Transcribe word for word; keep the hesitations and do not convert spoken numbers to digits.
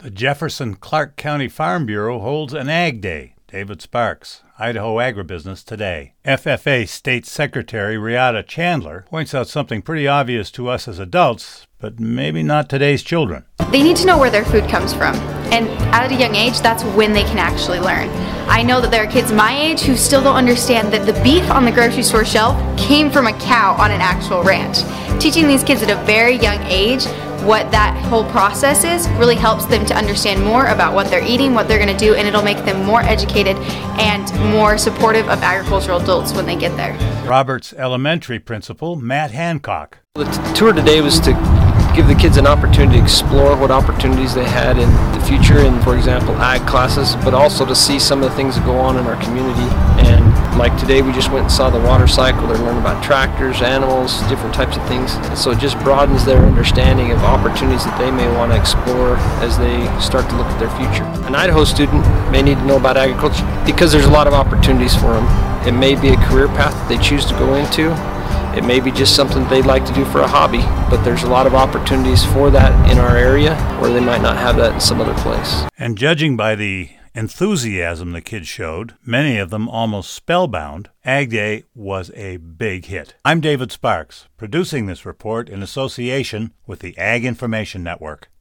The Jefferson Clark County Farm Bureau holds an Ag Day. David Sparks, Idaho Agribusiness Today. F F A State Secretary Riata Chandler points out something pretty obvious to us as adults, but maybe not today's children. They need to know where their food comes from, and at a young age, that's when they can actually learn. I know that there are kids my age who still don't understand that the beef on the grocery store shelf came from a cow on an actual ranch. Teaching these kids at a very young age what that whole process is really helps them to understand more about what they're eating, what they're going to do, and it'll make them more educated and more supportive of agricultural adults when they get there. Roberts Elementary Principal Matt Hancock. The t- tour today was to give the kids an opportunity to explore what opportunities they had in the future in, for example, ag classes, but also to see some of the things that go on in our community. And like today, we just went and saw the water cycle. They learned about tractors, animals, different types of things. And so it just broadens their understanding of opportunities that they may want to explore as they start to look at their future. An Idaho student may need to know about agriculture because there's a lot of opportunities for them. It may be a career path that they choose to go into. It may be just something they'd like to do for a hobby, but there's a lot of opportunities for that in our area where they might not have that in some other place. And judging by the enthusiasm the kids showed, many of them almost spellbound, Ag Day was a big hit. I'm David Sparks, producing this report in association with the Ag Information Network.